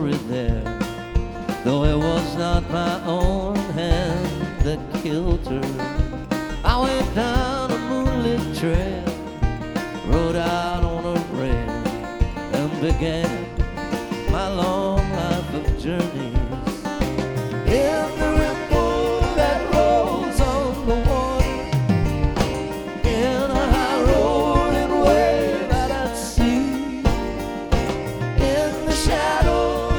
story there, though it was not my own hand that killed her. I went down a moonlit trail, rode out on a rail, and began